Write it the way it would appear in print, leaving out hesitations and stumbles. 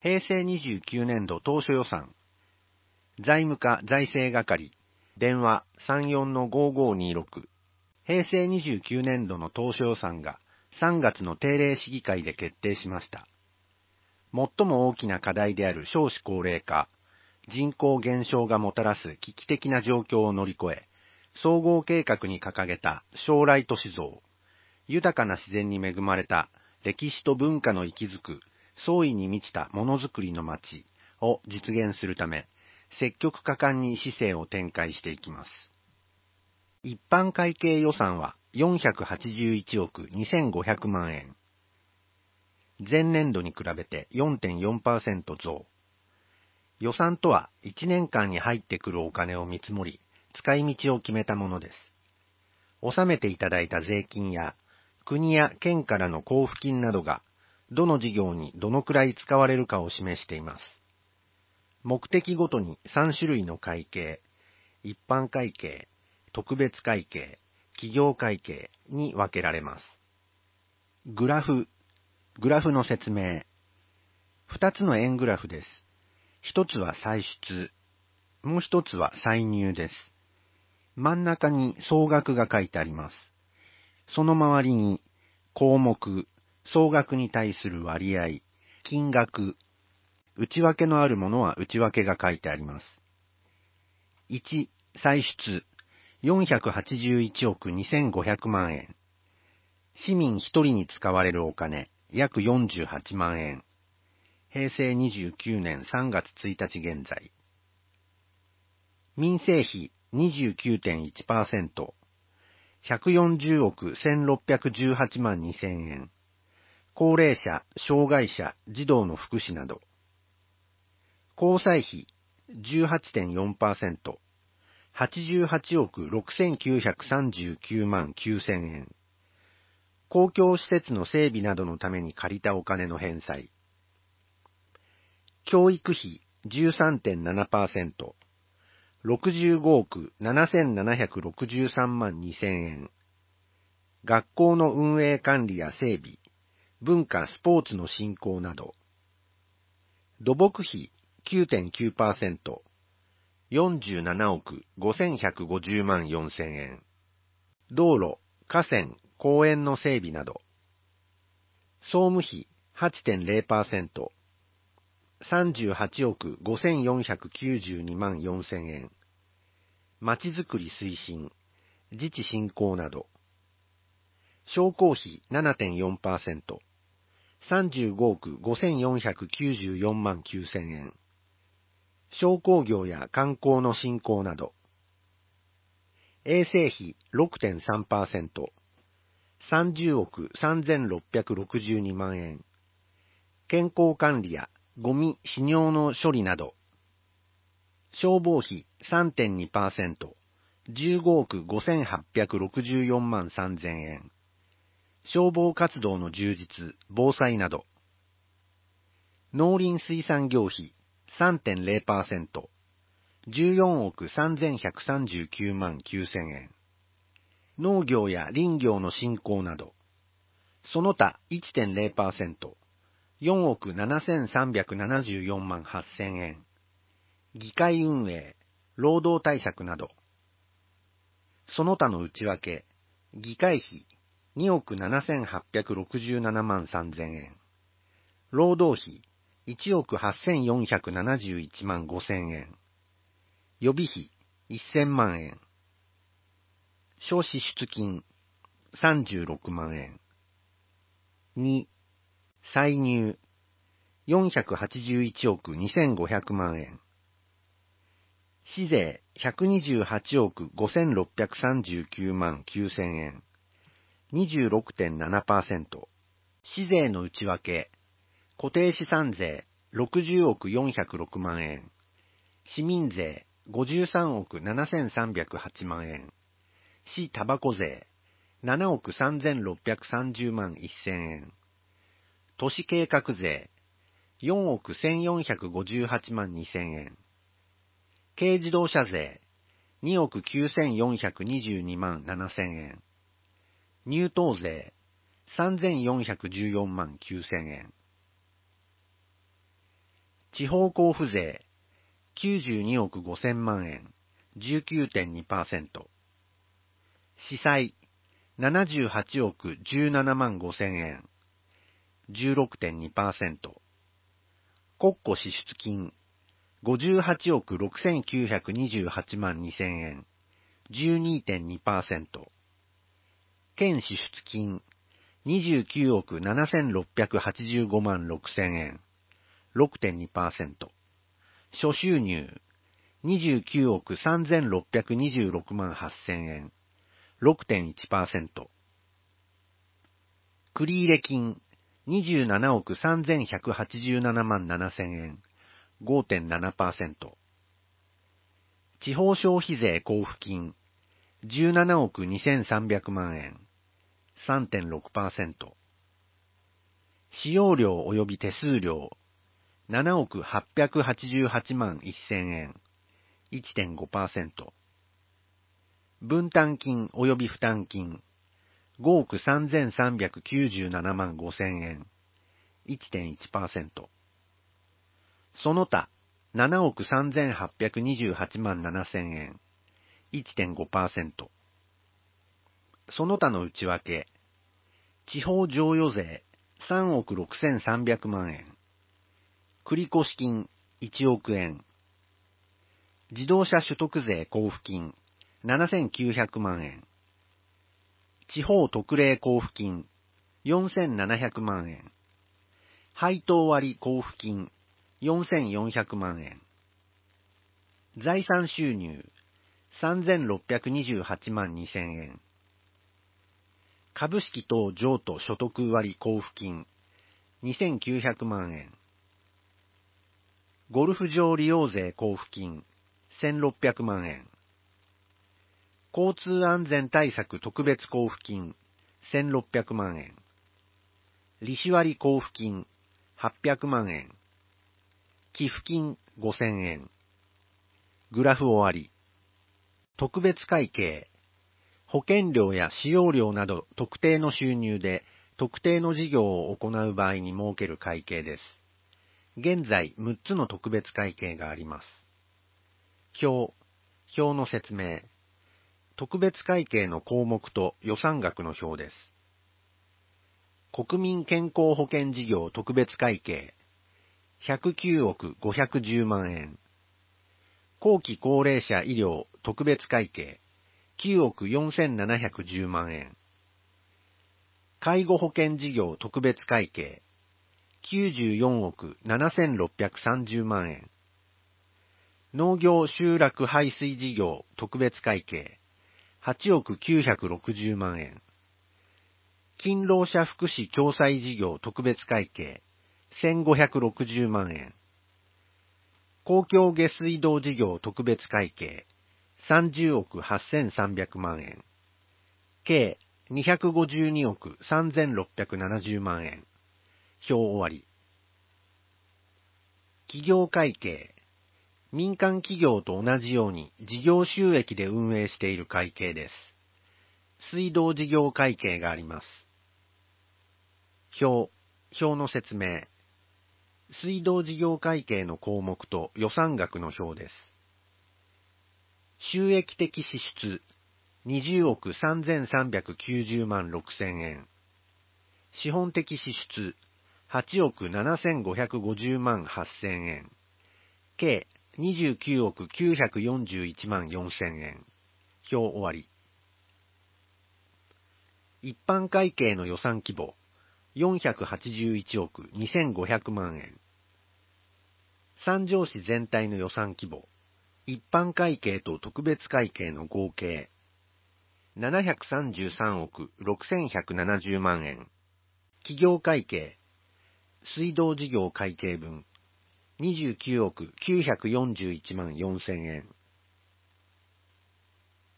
平成29年度当初予算、財務課財政係、電話34-5526、平成29年度の当初予算が3月の定例市議会で決定しました。最も大きな課題である少子高齢化、人口減少がもたらす危機的な状況を乗り越え、総合計画に掲げた将来都市像、豊かな自然に恵まれた歴史と文化の息づく創意に満ちたものづくりの街を実現するため、積極果敢に市政を展開していきます。一般会計予算は481億2500万円。前年度に比べて 4.4% 増。予算とは1年間に入ってくるお金を見積もり、使い道を決めたものです。納めていただいた税金や国や県からの交付金などがどの事業にどのくらい使われるかを示しています。目的ごとに3種類の会計、一般会計、特別会計、企業会計に分けられます。グラフの説明。2つの円グラフです。1つは歳出、もう1つは歳入です。真ん中に総額が書いてあります。その周りに項目、総額に対する割合、金額、内訳のあるものは内訳が書いてあります。1、歳出、481億2500万円。市民1人に使われるお金、約48万円。平成29年3月1日現在。民生費 29.1%、140億1618万2000円。高齢者、障害者、児童の福祉など。交際費 18.4%、88億6939万9000円。公共施設の整備などのために借りたお金の返済。教育費 13.7%、65億7763万2000円。学校の運営管理や整備、文化・スポーツの振興など。土木費 9.9%、47億5150万4000円。道路、河川、公園の整備など。総務費 8.0%、38億5492万4000円。まちづくり推進、自治振興など。商工費 7.4%、35億5494万9000円。商工業や観光の振興など。衛生費 6.3%、30億3662万円。健康管理やゴミ・死尿の処理など。消防費 3.2%、15億5864万3000円。消防活動の充実、防災など。農林水産業費 3.0%、14億3139万9000円。農業や林業の振興など。その他 1.0%、4億7374万8000円。議会運営、労働対策など。その他の内訳、議会費2億7867万3000円。労働費1億8471万5000円。予備費1000万円。小支出金36万円。2、歳入481億2500万円。市税128億5639万9000円。26.7%。市税の内訳、固定資産税60億406万円。市民税53億7308万円。市タバコ税7億3630万1000円。都市計画税4億1458万2000円。軽自動車税2億9422万7000円。入島税3414万9000円。 地方交付税、92億5000万円、19.2%。司祭、78億17万5000円、16.2%。国庫支出金、58億6928万2000円、12.2%。県支出金、29億7685万6000円、6.2%。諸収入、29億3626万8000円、6.1%。繰入金、27億3187万7000円、5.7%。地方消費税交付金、17億2300万円、3.6%。使用料及び手数料、7億888万1000円、1.5%。分担金及び負担金、5億3397万5000円、1.1%。その他、7億3828万7000円、1.5%。その他の内訳、地方譲与税3億6300万円、繰越金1億円、自動車所得税交付金7900万円、地方特例交付金4700万円、配当割交付金4400万円、財産収入3628万2000円、株式等譲渡所得割交付金2900万円、ゴルフ場利用税交付金1600万円、交通安全対策特別交付金1600万円、利子割交付金800万円、寄付金5000円。グラフ終わり。特別会計。保険料や使用料など特定の収入で特定の事業を行う場合に設ける会計です。現在6つの特別会計があります。表の説明。特別会計の項目と予算額の表です。国民健康保険事業特別会計109億510万円。後期高齢者医療特別会計9億4710万円。介護保険事業特別会計94億7630万円。農業集落排水事業特別会計8億960万円。勤労者福祉共済事業特別会計1560万円。公共下水道事業特別会計30億8300万円。計252億3670万円。表終わり。企業会計。民間企業と同じように事業収益で運営している会計です。水道事業会計があります。表の説明。水道事業会計の項目と予算額の表です。収益的支出20億3390万6000円。資本的支出8億7550万8000円。計29億941万4000円。表終わり。一般会計の予算規模481億2500万円。三条市全体の予算規模、一般会計と特別会計の合計733億6170万円。企業会計、水道事業会計分29億941万4000円。